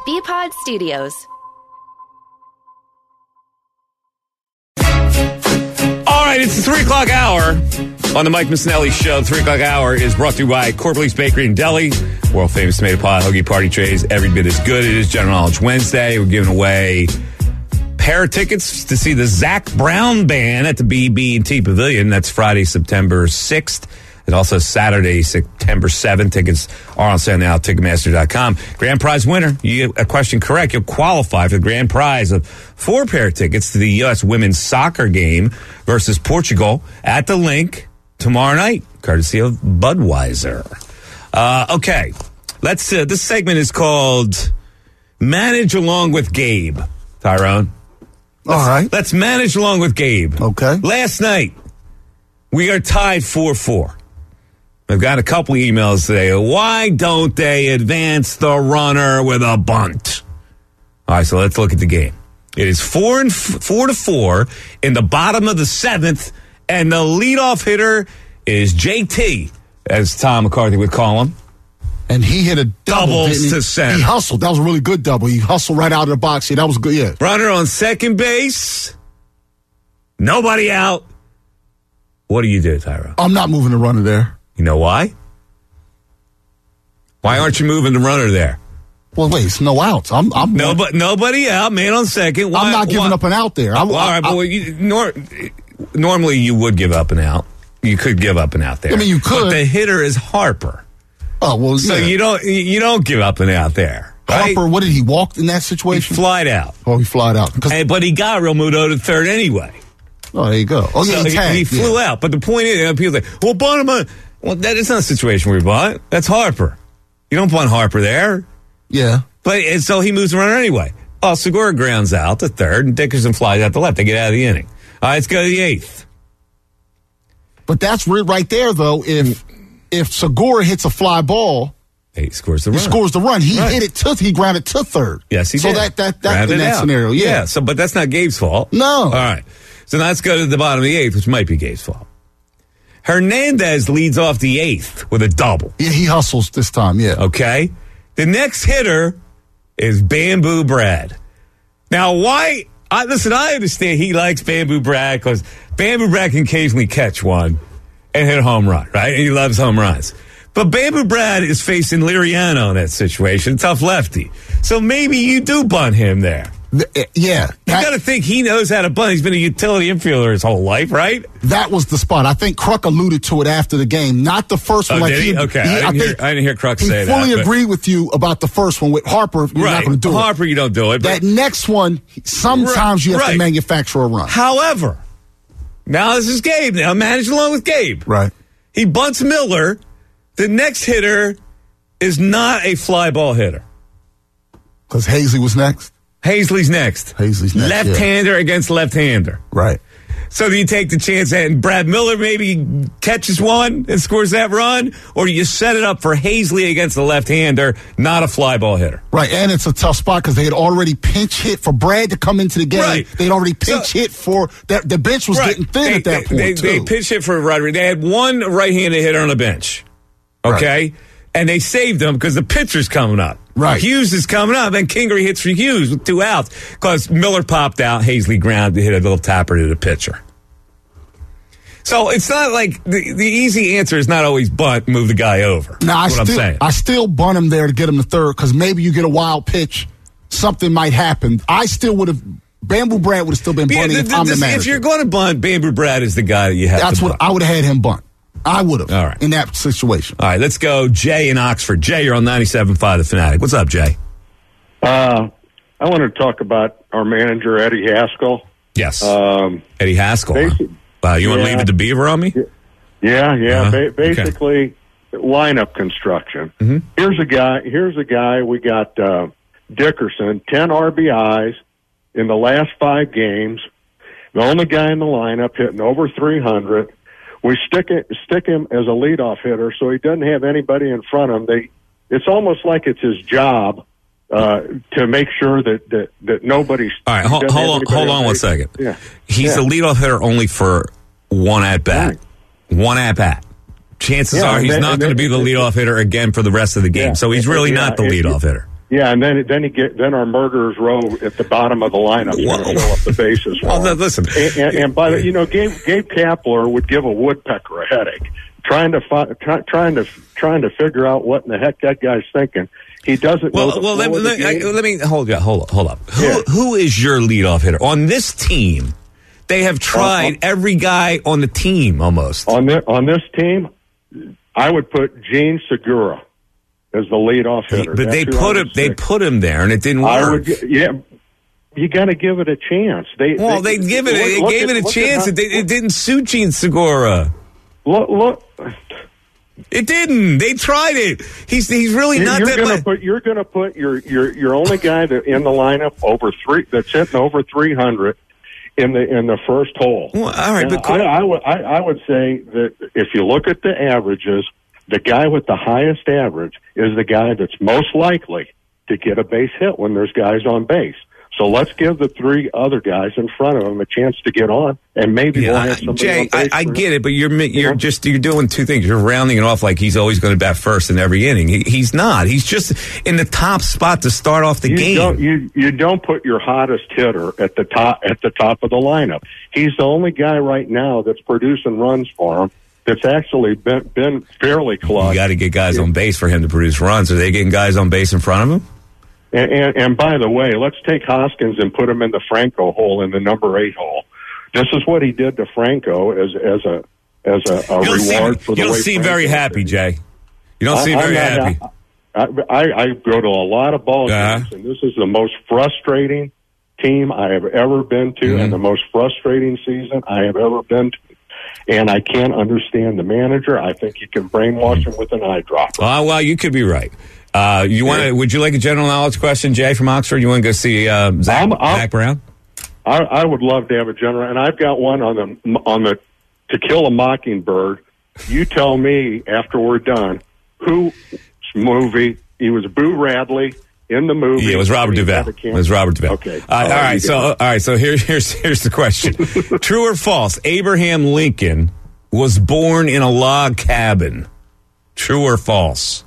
BPod Studios. All right, it's the 3 o'clock hour on the Mike Missinelli Show. 3 o'clock hour is brought to you by Corbley's Bakery and Deli. World famous tomato pie, hoagie party trays, every bit as good. It is General Knowledge Wednesday. We're giving away a pair of tickets to see the Zach Brown Band at the BB&T Pavilion. That's Friday, September 6th. And also Saturday, September 7th. Tickets are on sale now at Ticketmaster.com. Grand prize winner. You get a question correct, you'll qualify for the grand prize of 4 pair of tickets to the U.S. women's soccer game versus Portugal at the Link tomorrow night, courtesy of Budweiser. Okay. Let's. This segment is called Manage Along with Gabe, Tyrone. All right. Let's manage along with Gabe. Okay. Last night, we are tied 4-4. I've got a couple emails today. Why don't they advance the runner with a bunt? All right, so let's look at the game. It is 4-4 in the bottom of the 7th, and the leadoff hitter is JT, as Tom McCarthy would call him. And he hit a double. Doubles to center. He hustled. That was a really good double. He hustled right out of the box. Yeah, that was good, yeah. Runner on second base. Nobody out. What do you do, Tyrone? I'm not moving the runner there. You know why? Why aren't you moving the runner there? Well, wait, it's no outs. Nobody out, man on second. Why, I'm not giving up an out there. All right, but normally you would give up an out. You could give up an out there. I mean, you could. But the hitter is Harper. Oh, well, so yeah. you don't give up an out there. Right? Harper, what did he walk in that situation? He flied out. Oh, he flied out. But he got Real Muto to third anyway. Oh, there you go. Oh, yeah, so he flew out. But the point is, people say, well, bunt him on. Well, that is not a situation where you bunt. That's Harper. You don't bunt Harper there. Yeah. And so he moves the runner anyway. Oh, Segura grounds out to third, and Dickerson flies out to left. They get out of the inning. All right, let's go to the 8th. But that's right there, though. If Segura hits a fly ball, he scores the run. He scores the run. He hit it he grounded to third. Yes, he did. So that's in that scenario. Yeah. So, but that's not Gabe's fault. No. All right. So now let's go to the bottom of the 8th, which might be Gabe's fault. Hernandez leads off the 8th with a double. Yeah, he hustles this time, yeah. Okay. The next hitter is Bamboo Brad. Now, why? I understand he likes Bamboo Brad because Bamboo Brad can occasionally catch one and hit a home run, right? And he loves home runs. But Bamboo Brad is facing Liriano in that situation, tough lefty. So maybe you do bunt him there. Yeah. You got to think he knows how to bunt. He's been a utility infielder his whole life, right? That was the spot. I think Kruk alluded to it after the game. Not the first one. Did he? Okay. I didn't hear Kruk say that. He fully agreed with you about the first one. With Harper, you're not going to do it. Harper, you don't do it. That next one, sometimes you have to manufacture a run. However, now this is Gabe. Now manage along with Gabe. Right. He bunts Miller. The next hitter is not a fly ball hitter. Because Hazley was next? Hazley's next. Left-hander against left-hander. Right. So do you take the chance that Brad Miller maybe catches one and scores that run? Or do you set it up for Hazley against the left-hander, not a fly ball hitter? Right, and it's a tough spot because they had already pinch hit for Brad to come into the game. Right. They'd already pinch hit for that. The bench was getting thin at that point, They pinch hit for Rodriguez. They had one right-handed hitter on the bench. Okay? Right. And they saved him because the pitcher's coming up. Right. Hughes is coming up, and Kingery hits for Hughes with 2 outs because Miller popped out, Hazley grounded to hit a little tapper to the pitcher. So it's not like the easy answer is not always bunt, move the guy over. Now, I'm saying. I still bunt him there to get him to third because maybe you get a wild pitch, something might happen. I still would have. Bamboo Brad would have still been bunting if I'm the manager. If you're going to bunt, Bamboo Brad is the guy that you have to bunt. That's what I would have had him bunt. I would have. All right. In that situation. All right, let's go Jay in Oxford. Jay, you're on 97.5 The Fanatic. What's up, Jay? I want to talk about our manager, Eddie Haskell. Yes. Eddie Haskell. Wow, you want to leave it to Beaver on me? Yeah. Basically, lineup construction. Mm-hmm. Here's a guy. We got Dickerson, 10 RBIs in the last 5 games. The only guy in the lineup hitting over 300. We stick him as a leadoff hitter, so he doesn't have anybody in front of him. It's almost like it's his job to make sure that nobody's. All right, hold on 1 second. Yeah. He's a leadoff hitter only for one at bat. Right. One at bat. Chances are he's not going to be the leadoff hitter again for the rest of the game. So he's really not the leadoff hitter. Yeah, and then our murderers row at the bottom of the lineup to fill up the bases. Well, listen, and by the Gabe Kapler would give a woodpecker a headache trying to figure out what in the heck that guy's thinking. He doesn't know. Well, let me hold up. Who is your leadoff hitter on this team? They have tried every guy on the team almost. On this team, I would put Gene Segura as the leadoff hitter. But they put him there, and it didn't work. You got to give it a chance. They gave it a chance. It didn't suit Gene Segura. Look. It didn't. They tried it. He's really not that. You're going to put your only guy that in the lineup that's hitting over 300 in the first hole. Well, all right, but I would say that if you look at the averages, the guy with the highest average is the guy that's most likely to get a base hit when there's guys on base. So let's give the three other guys in front of him a chance to get on, and maybe we'll have somebody Jay, on base. I get it, but you're doing two things. You're rounding it off like he's always going to bat first in every inning. He's not. He's just in the top spot to start off the game. You don't put your hottest hitter at the top of the lineup. He's the only guy right now that's producing runs for him. That's actually been fairly close. You got to get guys on base for him to produce runs. Are they getting guys on base in front of him? And by the way, let's take Hoskins and put him in the Franco hole, in the number 8 hole. This is what he did to Franco as a reward for the way. You don't seem very happy, Jay. You don't seem very happy. I go to a lot of ball games, and this is the most frustrating team I have ever been to, and the most frustrating season I have ever been to. And I can't understand the manager. I think you can brainwash him with an eyedropper. Well, you could be right. Would you like a general knowledge question, Jay from Oxford? You want to go see Zach Brown? I would love to have a general, and I've got one on the To Kill a Mockingbird. You tell me after we're done who movie. He was Boo Radley in the movie. Yeah, it was Robert Duvall. Okay. All right. So here's the question: True or false? Abraham Lincoln was born in a log cabin. True or false?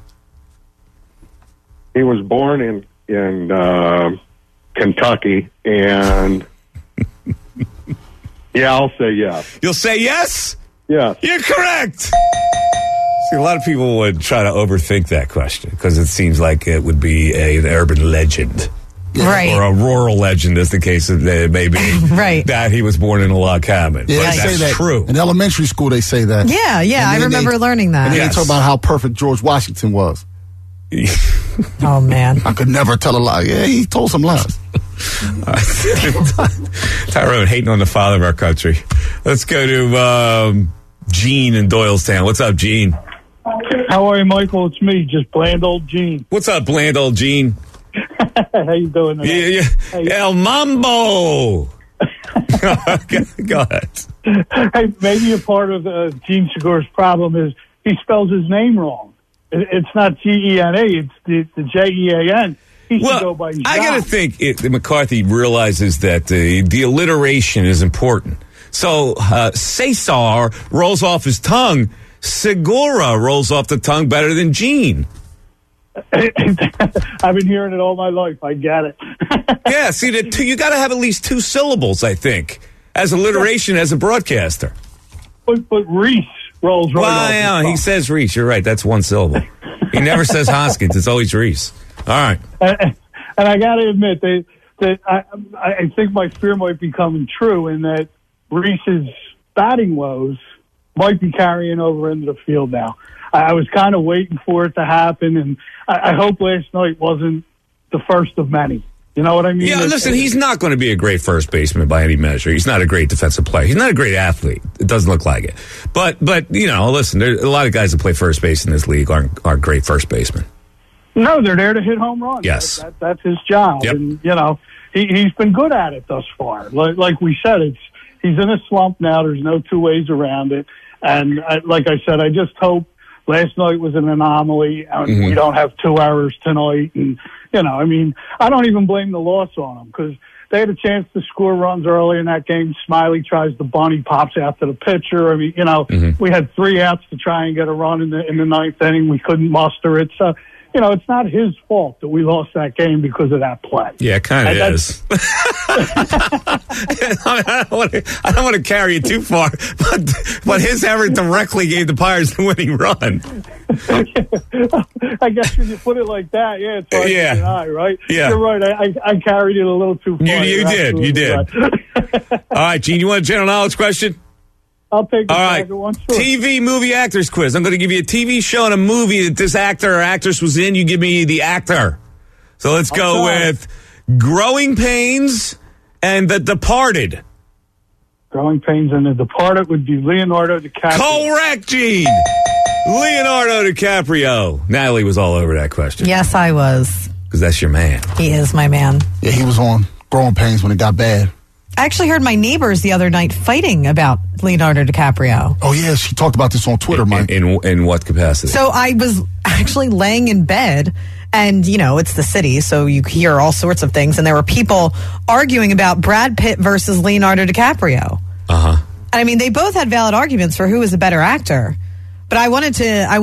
He was born in Kentucky, and yeah, I'll say yes. You'll say yes? Yeah. You're correct. See, a lot of people would try to overthink that question because it seems like it would be an urban legend. Right. Or a rural legend, as the case may be. Right. That he was born in a log cabin. Yeah, but that's that. True. In elementary school, they say that. Yeah, I remember learning that. And then they talk about how perfect George Washington was. Oh, man. I could never tell a lie. Yeah, he told some lies. Tyrone hating on the father of our country. Let's go to Gene in Doylestown. What's up, Gene? How are you, Michael? It's me, just bland old Gene. What's up, bland old Gene? How you doing? Yeah. El Mambo. Go ahead. Hey, maybe a part of Gene Segura's problem is he spells his name wrong. It's not Gena, it's the Jean. He should go by Jean. I got to think McCarthy realizes that the alliteration is important. So Cesar rolls off his tongue. Segura rolls off the tongue better than Gene. I've been hearing it all my life. I get it. Yeah, see, you got to have at least 2 syllables, I think, as alliteration as a broadcaster. But Reese rolls right off. Yeah, he says Reese. You're right. That's 1 syllable. He never says Hoskins. It's always Reese. All right. And I got to admit that I think my fear might be coming true in that Reese's batting woes might be carrying over into the field now. I was kind of waiting for it to happen, and I hope last night wasn't the first of many. You know what I mean? Yeah, listen, he's not going to be a great first baseman by any measure. He's not a great defensive player. He's not a great athlete. It doesn't look like it. But listen, there's a lot of guys that play first base in this league aren't great first basemen. No, they're there to hit home runs. Yes. That's his job. Yep. And, he's been good at it thus far. Like we said, he's in a slump now. There's no 2 ways around it. And like I said, I just hope last night was an anomaly, and we don't have 2 hours tonight. And, I don't even blame the loss on them because they had a chance to score runs early in that game. Smiley tries the bunt, he pops out to the pitcher. I mean, we had 3 outs to try and get a run in the 9th inning. We couldn't muster it. So, it's not his fault that we lost that game because of that play. Yeah, it kind of is. I don't want to carry it too far, but his effort directly gave the Pirates the winning run. I guess when you put it like that, it's hard to deny, right? Yeah. You're right. I carried it a little too far. You did. Right. All right, Gene, you want a general knowledge question? I'll take the second one. Sure. TV movie actors quiz. I'm going to give you a TV show and a movie that this actor or actress was in. You give me the actor. So let's go with Growing Pains and The Departed. Growing Pains and The Departed would be Leonardo DiCaprio. Correct, Gene. Leonardo DiCaprio. Natalie was all over that question. Yes, I was. Because that's your man. He is my man. Yeah, he was on Growing Pains when it got bad. I actually heard my neighbors the other night fighting about Leonardo DiCaprio. Oh, yeah, she talked about this on Twitter, Mike. In what capacity? So I was actually laying in bed, and, it's the city, so you hear all sorts of things, and there were people arguing about Brad Pitt versus Leonardo DiCaprio. Uh-huh. And, I mean, they both had valid arguments for who was a better actor, but I wanted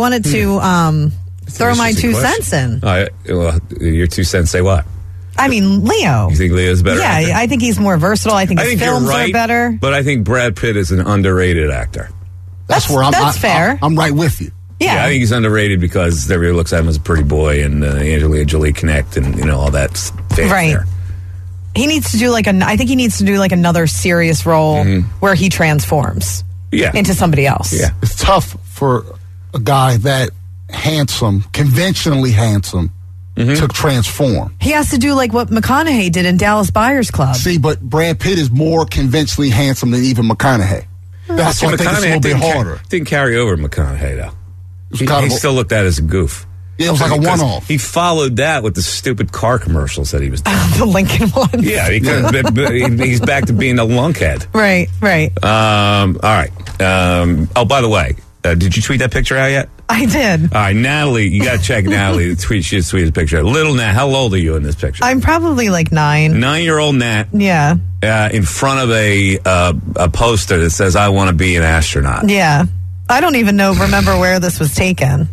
to throw my 2 cents in. Well, your 2 cents say what? I mean, Leo. You think Leo's better? Yeah, actor? I think he's more versatile. I think his films are better. But I think Brad Pitt is an underrated actor. That's fair. I'm right with you. Yeah. I think he's underrated because everybody looks at him as a pretty boy and Angelina Jolie connect and all that fame there. He needs to do I think he needs to do another serious role where he transforms into somebody else. Yeah. It's tough for a guy that handsome, conventionally handsome, to transform. He has to do what McConaughey did in Dallas Buyers Club. See, but Brad Pitt is more conventionally handsome than even McConaughey. That's why I think it's a little bit harder. Didn't carry over McConaughey, though. He still looked at it as a goof. Yeah, it was like a one-off. He followed that with the stupid car commercials that he was doing. The Lincoln one. Yeah, he's back to being a lunkhead. Right. All right. Oh, by the way, did you tweet that picture out yet? I did. All right, Natalie, you got to check Natalie. She just tweeted a picture. Little Nat, how old are you in this picture? I'm probably 9. 9-year-old Nat. Yeah. In front of a poster that says, I want to be an astronaut. Yeah. I don't even remember where this was taken.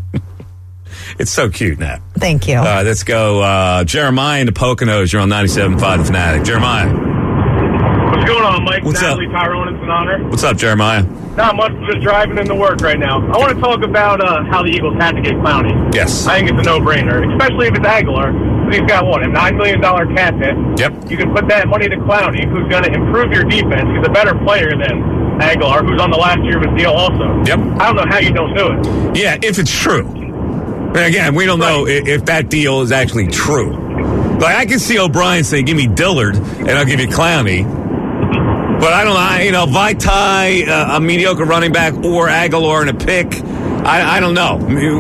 It's so cute, Nat. Thank you. All right, let's go. Jeremiah into Poconos. You're on 97.5 The Fanatic. Jeremiah. What's going on, Mike? What's Natalie, up? Tyrone, it's an honor. What's up, Jeremiah? Not much, just driving into work right now. I want to talk about how the Eagles had to get Clowney. Yes. I think it's a no-brainer, especially if it's Aguilar. He's got, a $9 million cap hit. Yep. You can put that money to Clowney, who's going to improve your defense. He's a better player than Aguilar, who's on the last year of his deal also. Yep. I don't know how you don't do it. Yeah, if it's true. And again, we don't know if that deal is actually true. I can see O'Brien saying, give me Dillard, and I'll give you Clowney. But I don't know, Vaitai, a mediocre running back, or Aguilar and a pick. I don't know.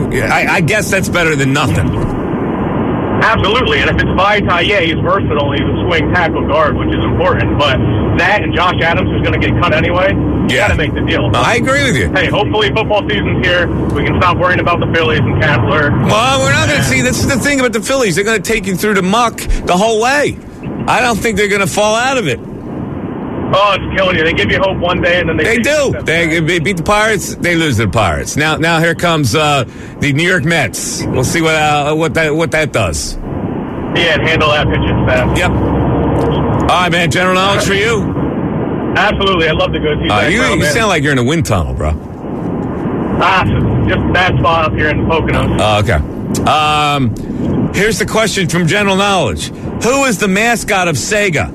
I guess that's better than nothing. Absolutely, and if it's Vaitai, he's versatile. He's a swing tackle guard, which is important. But that and Josh Adams, who's going to get cut anyway, you got to make the deal. I agree with you. Hey, hopefully football season's here. We can stop worrying about the Phillies and Kessler. Well, we're not going to see. This is the thing about the Phillies. They're going to take you through the muck the whole way. I don't think they're going to fall out of it. Oh, it's killing you. They give you hope one day, and then they do. They beat the Pirates. They lose to the Pirates. Now here comes the New York Mets. We'll see what that does. Yeah, and handle that pitching staff. Yep. All right, man. General knowledge for you. Absolutely. I'd love to go see you. You sound like you're in a wind tunnel, bro. Just a bad spot up here in the Poconos. Okay. Here's the question from general knowledge. Who is the mascot of Sega?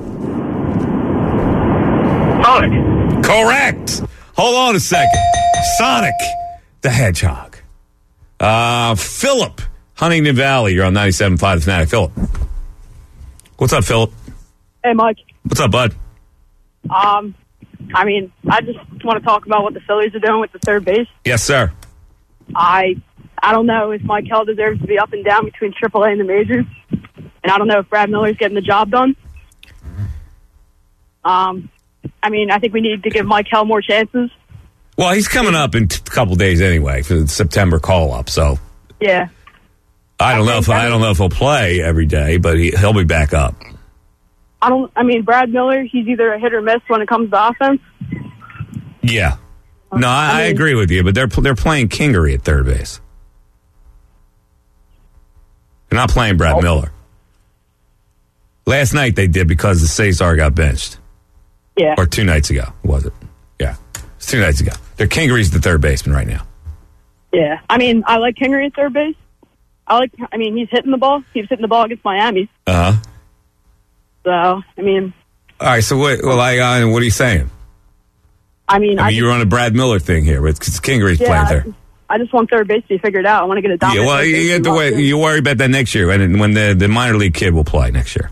Sonic. Correct. Hold on a second. Sonic the Hedgehog. Philip, Huntington Valley. You're on 97.5 The Fanatic. Philip. What's up, Philip? Hey, Mike. What's up, bud? I just want to talk about what the Phillies are doing with the third base. Yes, sir. I don't know if Mike Hill deserves to be up and down between AAA and the majors. And I don't know if Brad Miller's getting the job done. I think we need to give Mike Hill more chances. Well, he's coming up in a couple days anyway for the September call-up, so. Yeah. I don't know if he'll play every day, but he'll be back up. Brad Miller, he's either a hit or miss when it comes to offense. Yeah. No, I agree with you, but they're playing Kingery at third base. They're not playing Brad Miller. Last night they did because the Cesar got benched. Yeah. Or 2 nights ago, was it? Yeah. It's 2 nights ago. Kingery's the third baseman right now. Yeah. I mean, I like Kingery at third base. He's hitting the ball. He was hitting the ball against Miami. Uh-huh. So, I mean. All right, so what are you saying? I mean, you're on a Brad Miller thing here with Kingery's playing there. I just want third base to be figured out. I want to get a dominant. Yeah, well, you have to wait. You worry about that next year when the minor league kid will play next year.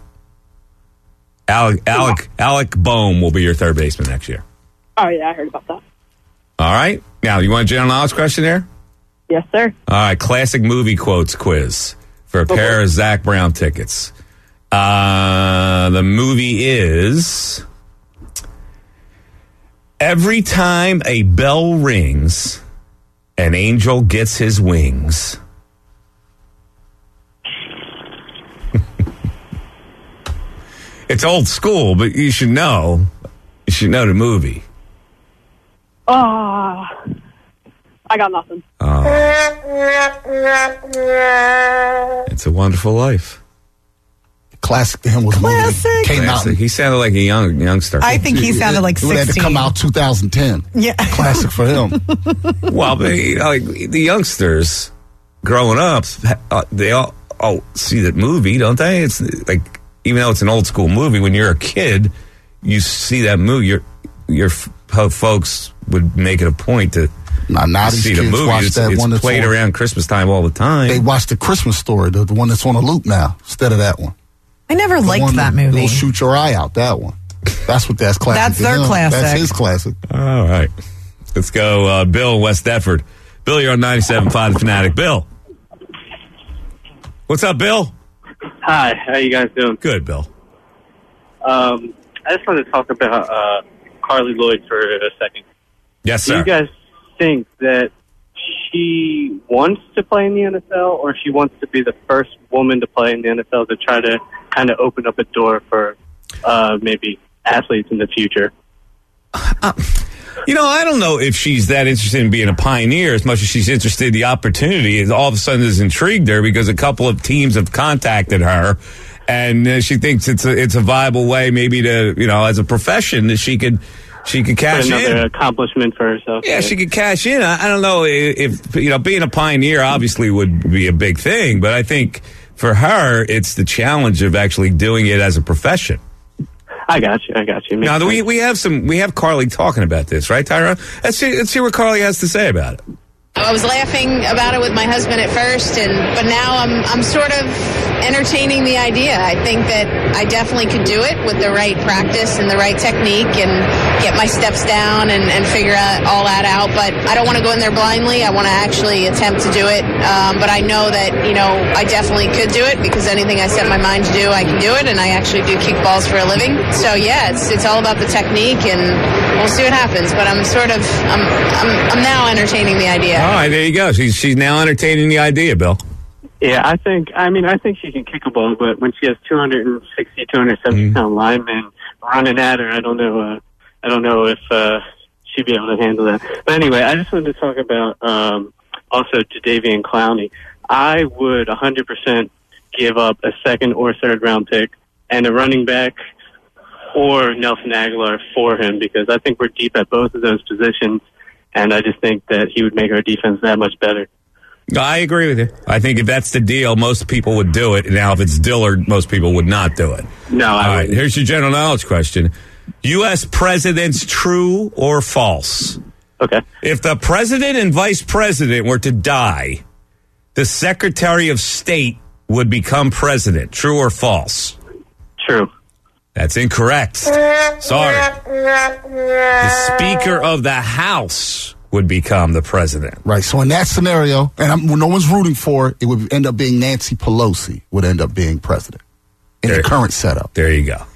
Alec Boehm will be your third baseman next year. Oh, yeah, I heard about that. All right. Now, you want a general knowledge question there? Yes, sir. All right. Classic movie quotes quiz for a pair of Zach Brown tickets. The movie is Every Time a Bell Rings, an Angel Gets His Wings. It's old school, but you should know. You should know the movie. I got nothing. It's a Wonderful Life. Classic to him was Classic. Movie. Came out. He sounded like a youngster. I think he sounded like 16. It had to come out 2010. Yeah. Classic for him. Well, but, the youngsters growing up, they all see that movie, don't they? It's like, even though it's an old school movie, when you're a kid, you see that movie. Your folks would make it a point to see the movie. It's played around Christmas time all the time. They watch the Christmas Story, the one that's on a loop now, instead of that one. I never liked that movie. They'll shoot your eye out. That one. That's classic. That's their classic. That's his classic. All right, let's go. Bill in West Deptford. Bill, you're on 97.5 The Fanatic. Bill, what's up, Bill? Hi, how you guys doing? Good, Bill. I just wanted to talk about Carly Lloyd for a second. Yes, sir. Do you guys think that she wants to play in the NFL, or she wants to be the first woman to play in the NFL to try to kind of open up a door for maybe athletes in the future? I don't know if she's that interested in being a pioneer as much as she's interested in the opportunity. And all of a sudden has intrigued her because a couple of teams have contacted her, and she thinks it's a viable way maybe to, as a profession that she could cash another in. Another accomplishment for herself. Yeah, she could cash in. I don't know if being a pioneer obviously would be a big thing, but I think for her it's the challenge of actually doing it as a profession. I got you. Now we have Carly talking about this, right, Tyra? Let's see what Carly has to say about it. I was laughing about it with my husband at first, but now I'm sort of entertaining the idea. I think that I definitely could do it with the right practice and the right technique and get my steps down and figure all that out. But I don't want to go in there blindly. I want to actually attempt to do it. But I know that, I definitely could do it because anything I set my mind to do, I can do it. And I actually do kick balls for a living. So, yeah, it's all about the technique, and we'll see what happens. But I'm now entertaining the idea. All right, there you go. She's now entertaining the idea, Bill. Yeah, I think she can kick a ball, but when she has 260, 270-pound linemen running at her, I don't know if she'd be able to handle that. But anyway, I just wanted to talk about also Jadeveon Clowney. I would 100% give up a second or third round pick and a running back or Nelson Aguilar for him, because I think we're deep at both of those positions, and I just think that he would make our defense that much better. I agree with you. I think if that's the deal, most people would do it. Now, if it's Dillard, most people would not do it. No, All right, here's your general knowledge question. U.S. presidents, true or false? Okay. If the president and vice president were to die, the Secretary of State would become president. True or false? True. That's incorrect. Sorry. The Speaker of the House would become the president. Right. So in that scenario, and no one's rooting for it, it would end up being Nancy Pelosi would end up being president in the current setup. There you go.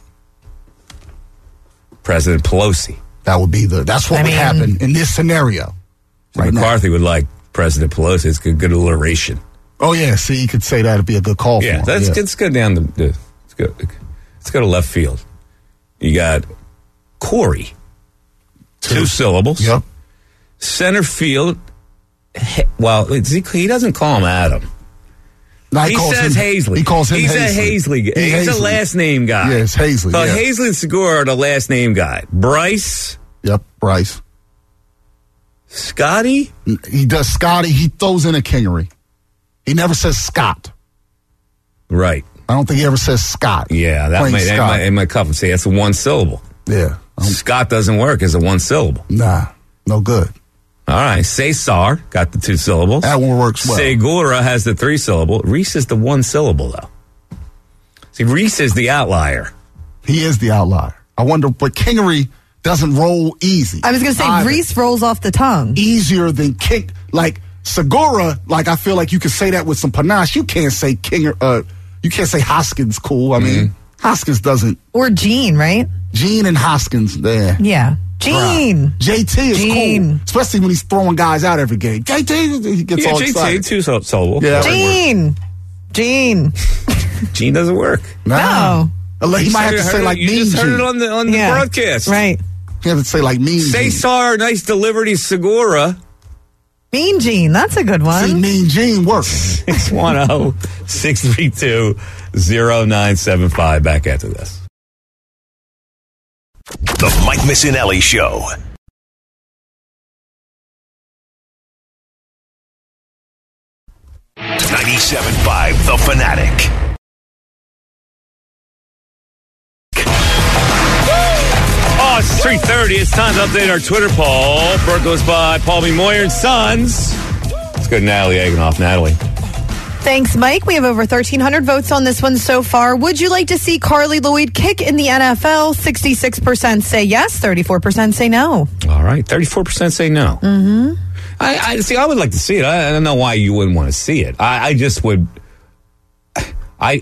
President Pelosi. That's what would happen in this scenario. Right. McCarthy would like President Pelosi. It's a good alliteration. Oh yeah. See, you could say that'd be a good call. Yeah. For him. Let's go down let's go to left field. You got Corey. Two syllables. Yep. Center field, well, he doesn't call him Adam. No, he says Hazley. He calls him He's Hazley. a Hazley guy. He's a last name guy. Yes, Hazley. So yeah. Hazley and Segura are the last name guy. Bryce. Yep, Bryce. Scotty? He does Scotty. He throws in a Kingery. He never says Scott. Right. I don't think he ever says Scott. Yeah, that might come and say that's a one syllable. Yeah. Scott doesn't work as a one syllable. Nah, no good. All right. Cesar got the 2 syllables. That one works well. Segura has the 3 syllable. Reese is the 1 syllable, though. See, Reese is the outlier. He is the outlier. I wonder, but Kingery doesn't roll easy. I was going to say, either. Reese rolls off the tongue. Easier than King. Like, Segura, like, I feel like you could say that with some panache. You can't say you can't say Hoskins cool. I mean, Hoskins doesn't. Or Gene, right? Gene and Hoskins there. Yeah. Gene. Right. JT is cool. Especially when he's throwing guys out every game. JT, he gets all excited. JT, 2 syllable. Yeah, Gene. Gene doesn't work. No. He might have to say like you Mean just heard Gene. it on the broadcast. Right. He has to say like Mean Gene. Cesar, nice delivery, Segura. Mean Gene, that's a good one. See, Mean Gene works. 610-632-0975. Back after this. The Mike Missinelli Show. .97.5 The Fanatic. Oh, it's 3:30. It's time to update our Twitter poll. Brought to us by Paul B. Moyer and Sons. Let's go to Natalie Eganoff. Natalie. Thanks, Mike. We have over 1,300 votes on this one so far. Would you like to see Carly Lloyd kick in the NFL? 66% say yes, 34% say no. All right, 34% say no. Mm-hmm. I see. I would like to see it. I don't know why you wouldn't want to see it. I just would. I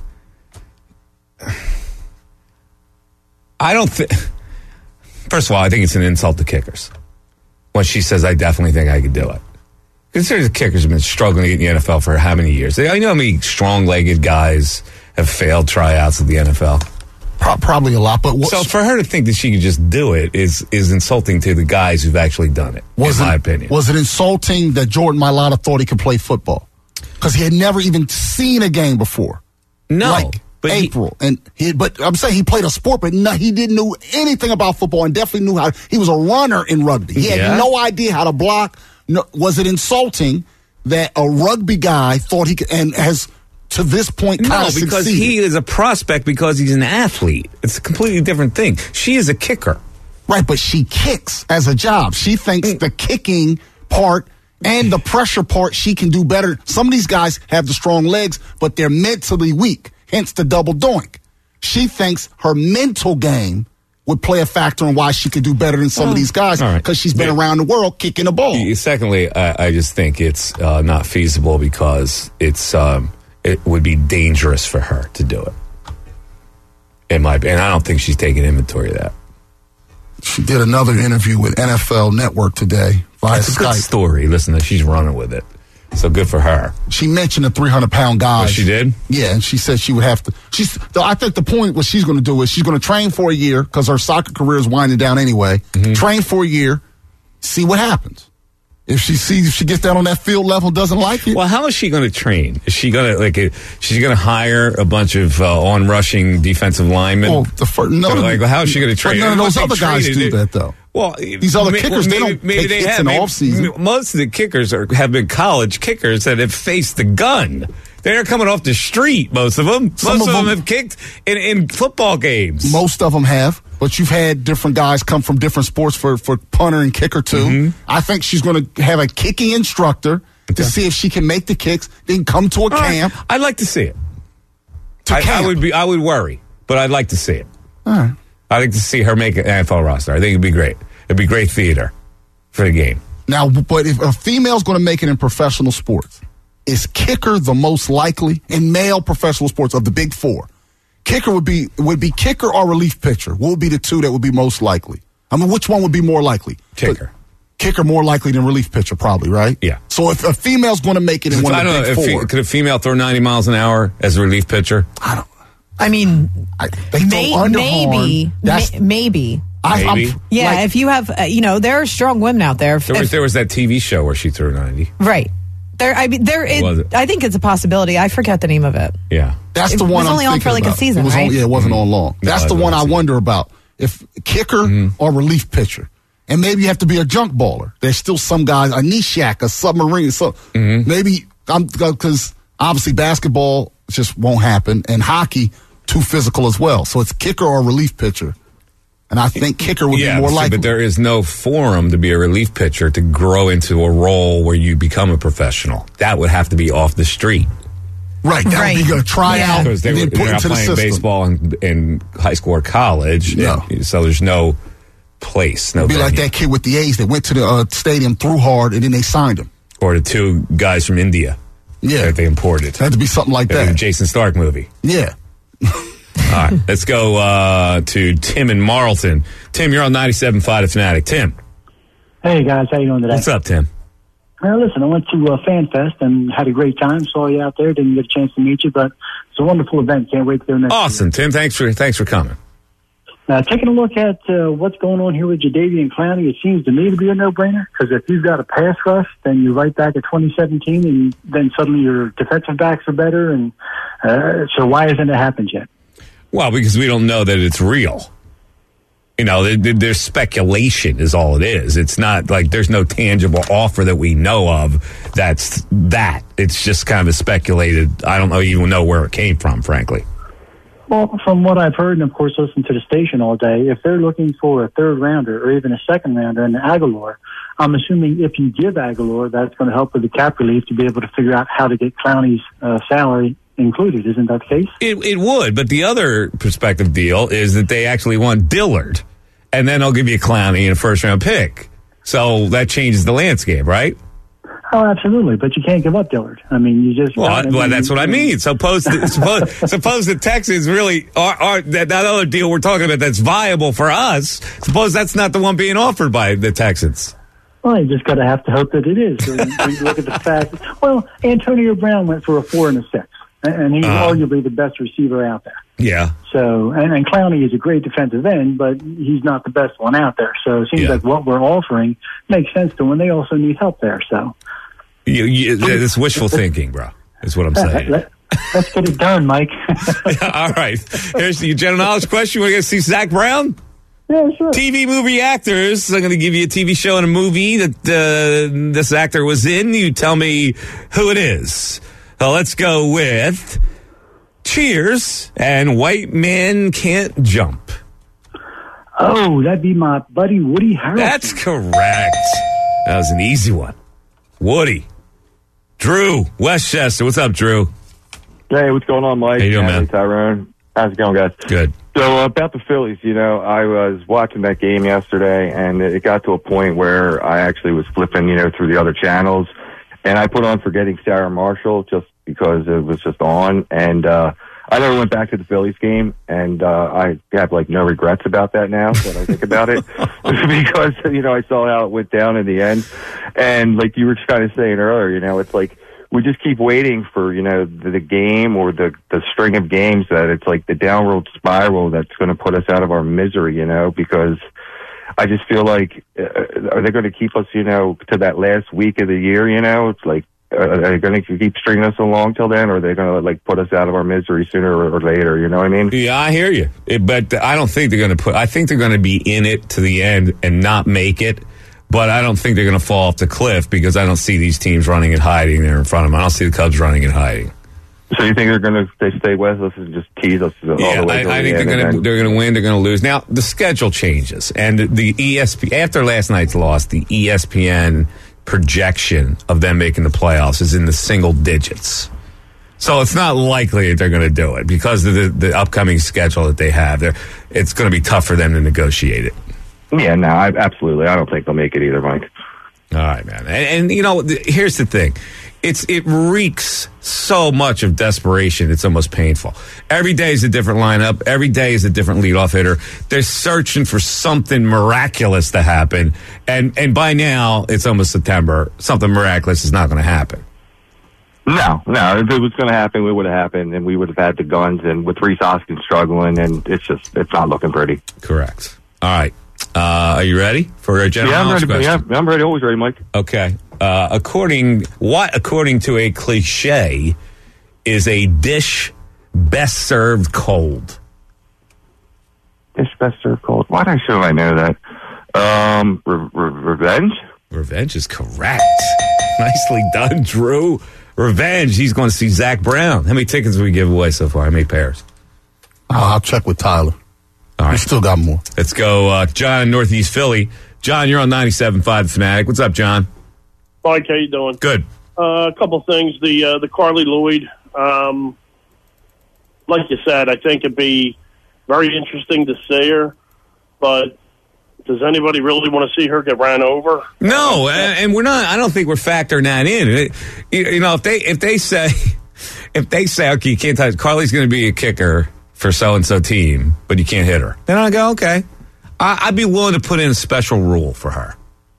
don't think. First of all, I think it's an insult to kickers. When she says, "I definitely think I could do it." Consider the kickers have been struggling to get in the NFL for how many years? I know how many strong-legged guys have failed tryouts at the NFL. Probably a lot, but so for her to think that she could just do it is insulting to the guys who've actually done it. In my opinion, was it insulting that Jordan Mailata thought he could play football because he had never even seen a game before? No, but but I'm saying he played a sport, but he didn't know anything about football and definitely knew how. He was a runner in rugby. He had no idea how to block. No, was it insulting that a rugby guy thought he could and has to this point kind of because succeeded? He is a prospect because he's an athlete. It's a completely different thing. She is a kicker. Right, but she kicks as a job. She thinks the kicking part and the pressure part she can do better. Some of these guys have the strong legs, but they're mentally weak, hence the double doink. She thinks her mental game would play a factor in why she could do better than some of these guys because she's been around the world kicking the ball. Secondly, I just think it's not feasible because it would be dangerous for her to do it. And I don't think she's taking inventory of that. She did another interview with NFL Network today via It's a Skype. good story. Listen, she's running with it. So good for her. She mentioned the 300-pound guy. Oh, she did? Yeah, and she said she would have to. I think the point what she's going to do is she's going to train for a year because her soccer career is winding down anyway. Mm-hmm. Train for a year, see what happens. If she gets down on that field level, doesn't like it. Well, how is she going to train? Is she going to she's going to hire a bunch of on-rushing defensive linemen? Well, how is she going to train? None of those other guys do that though. Well, these other kickers, they don't take hits in the offseason. Most of the kickers have been college kickers that have faced the gun. They're coming off the street, most of them. Most of them have kicked in football games. Most of them have, but you've had different guys come from different sports for punter and kicker, too. Mm-hmm. I think she's going to have a kicking instructor to see if she can make the kicks, then come to a camp. Right. I'd like to see it. I would worry, but I'd like to see it. All right. I'd like to see her make an NFL roster. I think it'd be great. It'd be great theater for the game. Now, but if a female's going to make it in professional sports, is kicker the most likely in male professional sports of the big four? Kicker would be kicker or relief pitcher. What would be the two that would be most likely? I mean, which one would be more likely? Kicker. Kicker more likely than relief pitcher, probably, right? Yeah. So if a female's going to make it in one of the big four, could a female throw 90 miles an hour as a relief pitcher? Maybe. Maybe. If you have, there are strong women out there. There was that TV show where she threw 90. Right. I think it's a possibility. I forget the name of it. Yeah. That's the one. It was only on for like a season, right? It wasn't on long. That's the one I wonder about. If kicker or relief pitcher. And maybe you have to be a junk baller. There's still some guys, a Nishak, a submarine. So maybe, because obviously basketball just won't happen. And hockey, too physical as well. So it's kicker or relief pitcher. And I think kicker would be more likely. But there is no forum to be a relief pitcher to grow into a role where you become a professional. That would have to be off the street. Right. That would be going to try out. Because they're not playing baseball in high school or college. No. So there's no place. No It'd be like that kid with the A's that went to the stadium, threw hard, and then they signed him. Or the two guys from India. Yeah. That they imported. It had to be something like that. The Jason Stark movie. Yeah. All right, let's go to Tim in Marlton. Tim, you're on 97.5 The Fanatic. Tim. Hey, guys. How you doing today? What's up, Tim? Listen, I went to Fan Fest and had a great time. Saw you out there. Didn't get a chance to meet you, but it's a wonderful event. Can't wait to go next Awesome, year. Tim. Thanks for coming. Taking a look at what's going on here with Jadeveon Clowney, it seems to me to be a no-brainer, because if you've got a pass rush, then you're right back at 2017, and then suddenly your defensive backs are better. And so why hasn't it happened yet? Well, because we don't know that it's real. You know, there's speculation is all it is. It's not like there's no tangible offer that we know of that's that. It's just kind of speculated. I don't even know where it came from, frankly. Well, from what I've heard, and of course listen to the station all day, if they're looking for a third rounder or even a second rounder in Aguilar, I'm assuming if you give Aguilar, that's going to help with the cap relief to be able to figure out how to get Clowney's salary included. Isn't that the case? It would, but the other prospective deal is that they actually want Dillard, and then they'll give you Clowney and a first-round pick. So that changes the landscape, right? Oh, absolutely, but you can't give up Dillard. I mean, you just... Well, that's what I mean. Suppose the Texans really are that other deal we're talking about that's viable for us, suppose that's not the one being offered by the Texans. Well, you just got to have to hope that it is. When you look at the fact... Well, Antonio Brown went for a 4 and a 6. And he's arguably the best receiver out there. Yeah. So, and Clowney is a great defensive end, but he's not the best one out there. So it seems like what we're offering makes sense to when they also need help there. So, it's wishful thinking, bro. Is what I'm saying. Let's get it done, Mike. All right. Here's the general knowledge question. We're going to see Zach Brown. Yeah, sure. TV movie actors. I'm going to give you a TV show and a movie that this actor was in. You tell me who it is. Let's go with Cheers and White Men Can't Jump. Oh, that'd be my buddy Woody Harrelson. That's correct. That was an easy one. Woody. Drew, Westchester. What's up, Drew? Hey, what's going on, Mike? How you doing, man? Tyrone. How's it going, guys? Good. So about the Phillies, I was watching that game yesterday, and it got to a point where I actually was flipping, through the other channels. And I put on Forgetting Sarah Marshall just because it was just on. And I never went back to the Phillies game. And I have, no regrets about that now that I think about it. Because, I saw how it went down in the end. And like you were kind of saying earlier, it's like we just keep waiting for, the game or the string of games that it's like the downward spiral that's going to put us out of our misery, because I just feel like, are they going to keep us, to that last week of the year, It's like, are they going to keep stringing us along till then, or are they going to, put us out of our misery sooner or later, you know what I mean? Yeah, I hear you. But I don't think they're going to I think they're going to be in it to the end and not make it. But I don't think they're going to fall off the cliff because I don't see these teams running and hiding there in front of them. I don't see the Cubs running and hiding. So you think they stay with us and just tease us all the way? I think they're going to win. They're going to lose. Now the schedule changes, and the ESPN after last night's loss, the ESPN projection of them making the playoffs is in the single digits. So it's not likely that they're going to do it because of the upcoming schedule that they have. It's going to be tough for them to negotiate it. Yeah, no, absolutely. I don't think they'll make it either, Mike. All right, man. And here's the thing. It reeks so much of desperation. It's almost painful. Every day is a different lineup. Every day is a different leadoff hitter. They're searching for something miraculous to happen. And by now, it's almost September. Something miraculous is not going to happen. No. If it was going to happen, it would have happened, and we would have had the guns. And with Rhys Hoskins struggling, and it's not looking pretty. Correct. All right. Are you ready for a general knowledge question? Yeah, I'm ready. Always ready, Mike. Okay. according to a cliche, is a dish best served cold? Dish best served cold. Why should I know that? Revenge? Revenge is correct. Nicely done, Drew. Revenge. He's going to see Zach Brown. How many tickets did we give away so far? How many pairs? I'll check with Tyler. All right. We still got more. Let's go, John in Northeast Philly. John, you're on 97.5 The Fanatic. What's up, John? Mike, how you doing? Good. A couple things. The Carly Lloyd, like you said, I think it'd be very interesting to see her, but does anybody really want to see her get ran over? No, and we're not. I don't think we're factoring that in. If they say, okay, you can't touch Carly's going to be a kicker for so and so team, but you can't hit her, then I go, okay. I'd be willing to put in a special rule for her.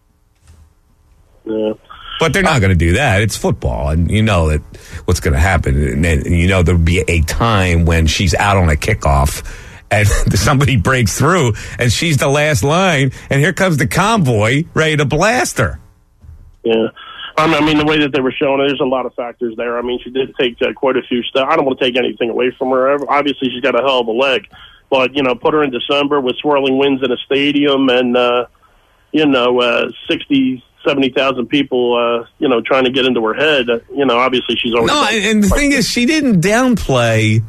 Yeah. But they're not going to do that. It's football, and you know that what's going to happen. And you know there'll be a time when she's out on a kickoff, and somebody breaks through, and she's the last line, and here comes the convoy ready to blast her. Yeah. I mean, the way that they were showing it, there's a lot of factors there. I mean, she did take quite a few steps. I don't want to take anything away from her. Obviously, she's got a hell of a leg. But, put her in December with swirling winds in a stadium and, 60, 70,000 people, trying to get into her head. Obviously she's already... No, and the thing is, she didn't downplay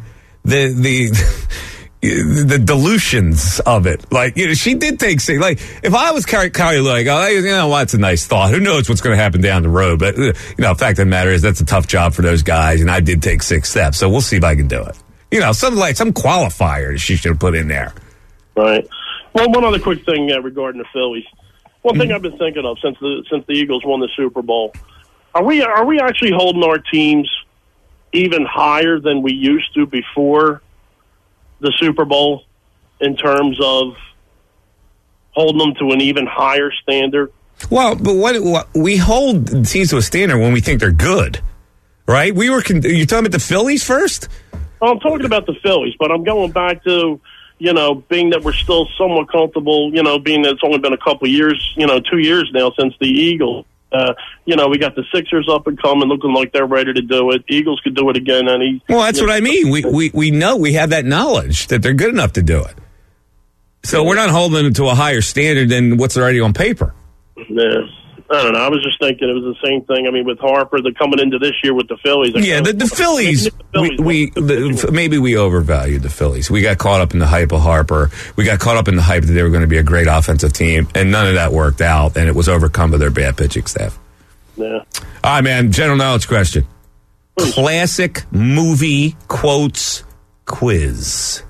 the dilutions of it. Like, she did take... Like, if I was Carly, like, it's a nice thought. Who knows what's going to happen down the road? But, the fact of the matter is that's a tough job for those guys, and I did take 6 steps, so we'll see if I can do it. Some qualifier she should have put in there. Right. Well, one other quick thing regarding the Phillies. One thing I've been thinking of since the Eagles won the Super Bowl, are we actually holding our teams even higher than we used to before the Super Bowl in terms of holding them to an even higher standard? Well, but what we hold teams to a standard when we think they're good, right? You're talking about the Phillies first? Well, I'm talking about the Phillies, but I'm going back to, being that we're still somewhat comfortable, being that it's only been a couple of years, 2 years now since the Eagles. We got the Sixers up and coming, looking like they're ready to do it. Eagles could do it again. Well, that's what I mean. We know, we have that knowledge that they're good enough to do it. So we're not holding them to a higher standard than what's already on paper. Yeah. I don't know. I was just thinking it was the same thing. I mean, with Harper, they're coming into this year with the Phillies. The Phillies, maybe we overvalued the Phillies. We got caught up in the hype of Harper. We got caught up in the hype that they were going to be a great offensive team, and none of that worked out, and it was overcome by their bad pitching staff. Yeah. All right, man. General knowledge question. Classic movie quotes quiz.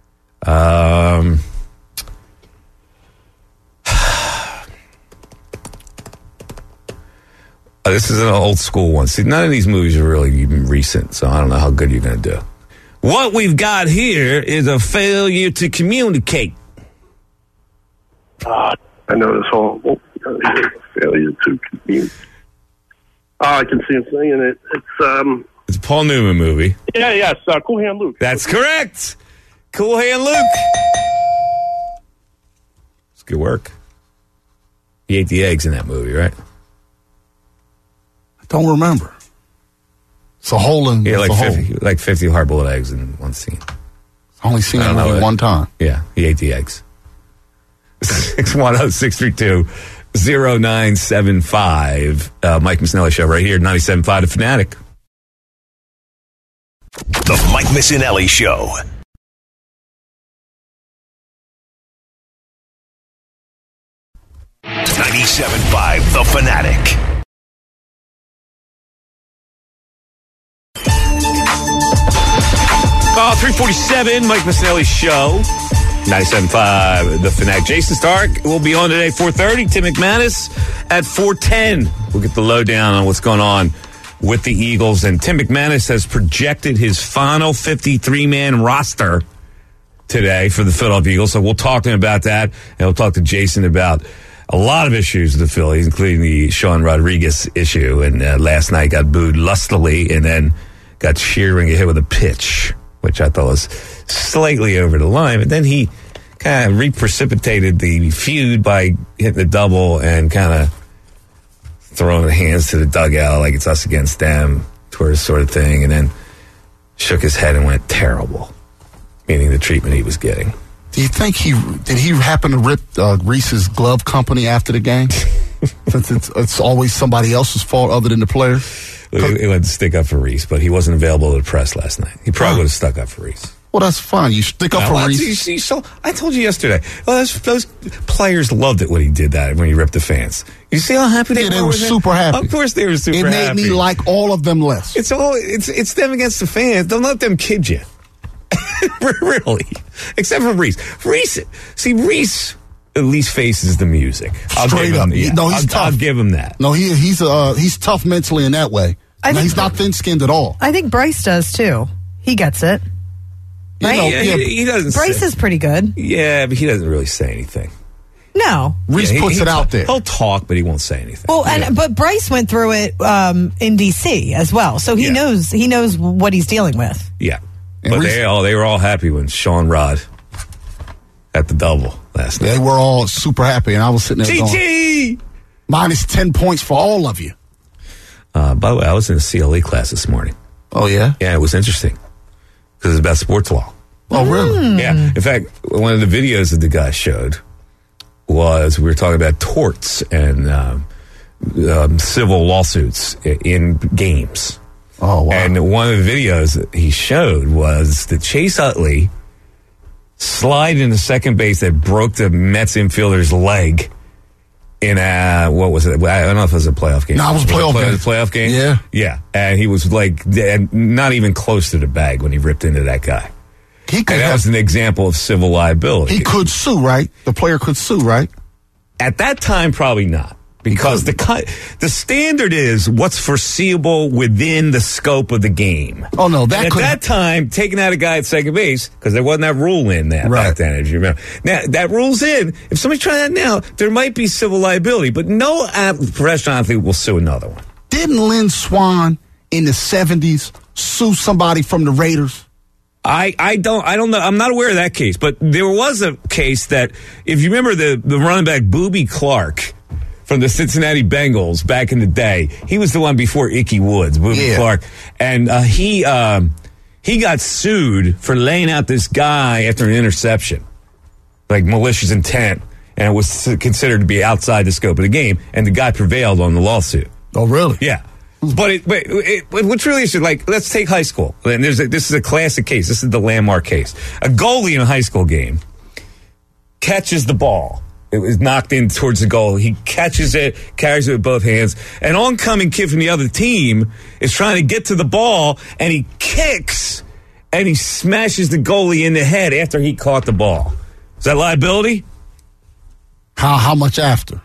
This is an old school one. See, none of these movies are really even recent, so I don't know how good you're going to do. What we've got here is a failure to communicate. I know this whole failure to communicate. Oh, I can see him saying it. It's a Paul Newman movie. Yeah, yes. Cool Hand Luke. That's correct. Cool Hand Luke. It's good work. He ate the eggs in that movie, right? Don't remember. It's a hole in like 50 hard-boiled eggs in one scene. Only seen it only one time. Yeah, he ate the eggs. 610-632-0975. Mike Missinelli Show right here, 97.5 The Fanatic. The Mike Missinelli Show. .5 The Fanatic. Oh, 347, Mike Missinelli Show. 97.5 The Fanatic. Jason Stark will be on today, 4:30. Tim McManus at 4:10. We'll get the lowdown on what's going on with the Eagles. And Tim McManus has projected his final 53-man roster today for the Philadelphia Eagles. So we'll talk to him about that. And we'll talk to Jason about a lot of issues with the Phillies, including the Sean Rodriguez issue. And last night got booed lustily and then got Shearing hit with a pitch, which I thought was slightly over the line. But then he kind of reprecipitated the feud by hitting the double and kind of throwing the hands to the dugout like it's us against them, sort of thing, and then shook his head and went terrible, meaning the treatment he was getting. Do you think did he happen to rip Reese's glove company after the game? Since it's always somebody else's fault other than the player. He went to stick up for Reese, but he wasn't available to the press last night. He probably would have stuck up for Reese. Well, that's fine. You stick up for Reese. So I told you yesterday. Well, those players loved it when he did that, when he ripped the fans. You see how happy they were? They were super happy. Of course they were super happy. It made me like all of them less. It's them against the fans. Don't let them kid you. Really. Except for Reese. Reese at least faces the music. Straight up. No, he's tough. I'll give him that. No, he's tough mentally in that way. He's not thin-skinned at all. I think Bryce does, too. He gets it. Right? He doesn't. Bryce is pretty good. Yeah, but he doesn't really say anything. No. Reese puts it out there. He'll talk, but he won't say anything. Well, but Bryce went through it in D.C. as well, so he knows what he's dealing with. Yeah. But they were all happy when Sean Rod at the double last night. They were all super happy, and I was sitting there going, minus 10 points for all of you. By the way, I was in a CLE class this morning. Oh, yeah? Yeah, it was interesting because it's about sports law. Oh, really? Yeah. In fact, one of the videos that the guy showed was we were talking about torts and civil lawsuits in games. Oh, wow. And one of the videos that he showed was that Chase Utley slide into second base that broke the Mets infielder's leg in what was it? I don't know if it was a playoff game. No, it was a playoff game. Yeah. Yeah. And he was like not even close to the bag when he ripped into that guy. That was an example of civil liability. He could sue, right? The player could sue, right? At that time, probably not. Because the standard is what's foreseeable within the scope of the game. Oh, no. At that time, taking out a guy at second base, because there wasn't that rule in that back then, as you remember. Now, that rule's in. If somebody's trying that now, there might be civil liability, but no professional athlete will sue another one. Didn't Lynn Swann in the 70s sue somebody from the Raiders? I don't know. I'm not aware of that case, but there was a case that, if you remember the running back Boobie Clark from the Cincinnati Bengals back in the day, he was the one before Ickey Woods, Boobie Clark, and he got sued for laying out this guy after an interception, like malicious intent, and it was considered to be outside the scope of the game, and the guy prevailed on the lawsuit. Oh, really? Yeah. But what's really interesting, like, let's take high school. And this is a classic case. This is the landmark case. A goalie in a high school game catches the ball. It was knocked in towards the goal. He catches it, carries it with both hands. An oncoming kid from the other team is trying to get to the ball, and he kicks, and he smashes the goalie in the head after he caught the ball. Is that liability? How much after?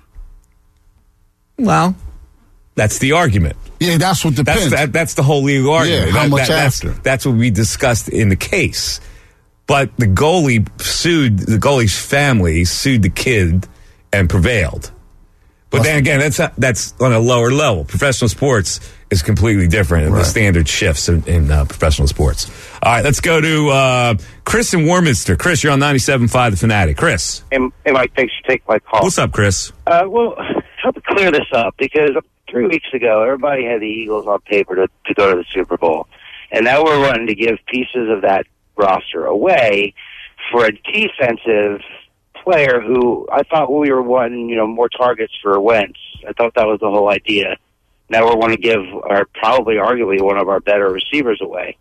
Well, that's the argument. Yeah, that's what depends. That's the whole legal argument. Yeah, how much after? That's what we discussed in the case. But the goalie's family sued the kid and prevailed. But then again, that's on a lower level. Professional sports is completely different. Right. The standard shifts in professional sports. All right, let's go to Chris in Warminster. Chris, you're on 97.5 The Fanatic. Chris. Hey, Mike, thanks for taking my call. What's up, Chris? Well, help me clear this up, because 3 weeks ago, everybody had the Eagles on paper to go to the Super Bowl. And now we're running to give pieces of that roster away for a defensive player who I thought we were wanting, more targets for Wentz. I thought that was the whole idea. Now we're wanting to give arguably one of our better receivers away.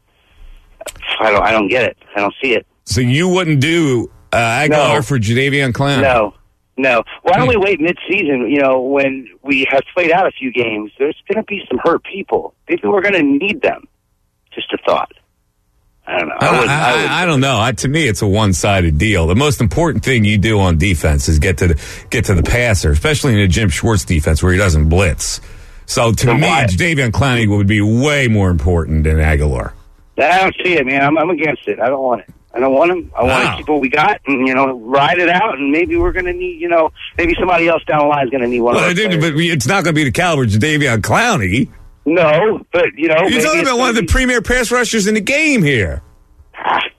I don't get it. I don't see it. So you wouldn't do Aguilar for Jadeveon Clowney? No. Why don't we wait mid-season, when we have played out a few games? There's going to be some hurt people. Maybe we're going to need them. Just a thought. I don't know. I don't know. To me, it's a one-sided deal. The most important thing you do on defense is get to the passer, especially in a Jim Schwartz defense where he doesn't blitz. So to me, Jadeveon Clowney would be way more important than Aguilar. I don't see it, man. I'm against it. I don't want it. I don't want him. I want to keep what we got and, ride it out. And maybe we're going to need, maybe somebody else down the line is going to need one of those players. But it's not going to be the caliber of Jadeveon Clowney. No, but, You're talking about one of the premier pass rushers in the game here. I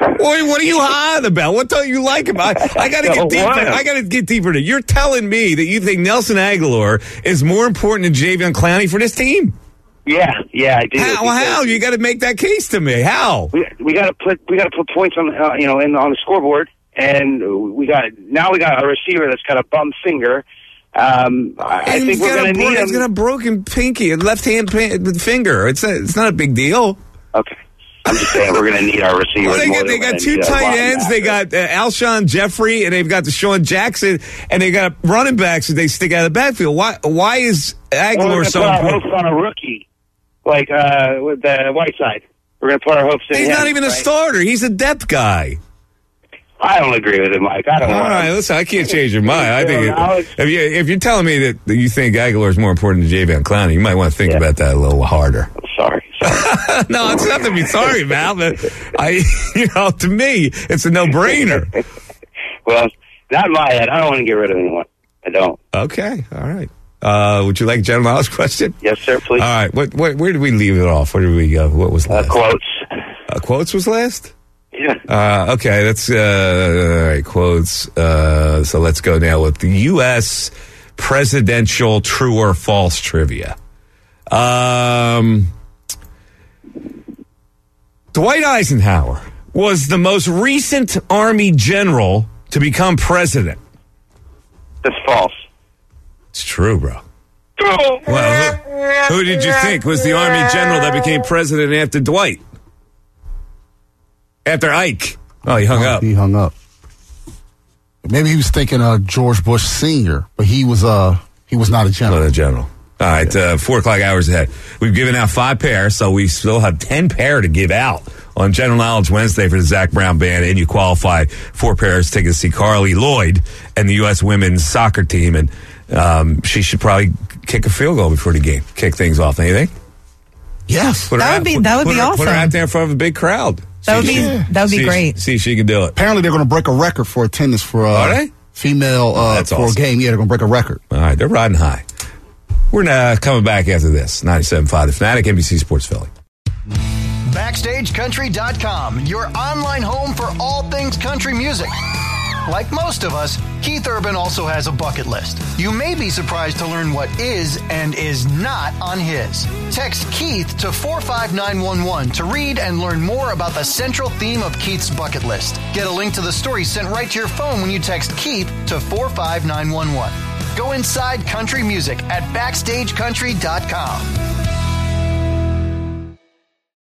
Boy, what are you hot about? What don't you like about? I got to get deeper. I got to get deeper. You're telling me that you think Nelson Aguilar is more important than Jadeveon Clowney for this team? Yeah, I do. How? You got to make that case to me. How? We got to put points on on the scoreboard, and we got a receiver that's got a bum finger. I think we're going to need him. He's got a broken pinky, a left hand finger. It's not a big deal. Okay. I'm just saying we're going to need our receivers. Well, they got two tight ends. They got Alshon Jeffrey, and they've got Deshaun Jackson, and they got running backs that they stick out of the backfield. Why is Aguilar so important? We're going to put our hopes on a rookie, like with the Whiteside. We're going to put our hopes in him. He's not even a starter. He's a depth guy. I don't agree with him, Mike. All right, listen, I can't change your mind. I think if you're telling me that you think Aguilar is more important than Jadeveon Clowney, you might want to think about that a little harder. Sorry. No, it's nothing to be sorry about, but to me, it's a no-brainer. Well, not in my head. I don't want to get rid of anyone. I don't. Okay, all right. Would you like a general knowledge question? Yes, sir, please. All right, where did we leave it off? Where did we go? What was last? Quotes. Quotes was last? Yeah. Okay, that's all right, quotes. So let's go now with the U.S. presidential true or false trivia. Dwight Eisenhower was the most recent Army general to become president. That's false. It's true, bro. Well, who did you think was the Army general that became president after Dwight? After Ike. Oh, he hung up. He hung up. Maybe he was thinking George Bush Sr., but he was not a general. Not a general. All right, 4 o'clock hours ahead. We've given out 5 pairs, so we still have 10 pair to give out on General Knowledge Wednesday for the Zach Brown Band, and you qualify 4 pairs tickets to see Carly Lloyd and the U.S. women's soccer team, and she should probably kick a field goal before the game. Kick things off, don't you think? Yes. That would be awesome. Put her out there in front of a big crowd. That would be great. See if she can do it. Apparently, they're going to break a record for attendance for female That's for awesome. a game. Yeah, they're going to break a record. All right, they're riding high. We're coming back after this. 97.5 The Fanatic, NBC Sports Philly. BackstageCountry.com, your online home for all things country music. Like most of us, Keith Urban also has a bucket list. You may be surprised to learn what is and is not on his. Text Keith to 45911 to read and learn more about the central theme of Keith's bucket list. Get a link to the story sent right to your phone when you text Keith to 45911. Go inside country music at BackstageCountry.com.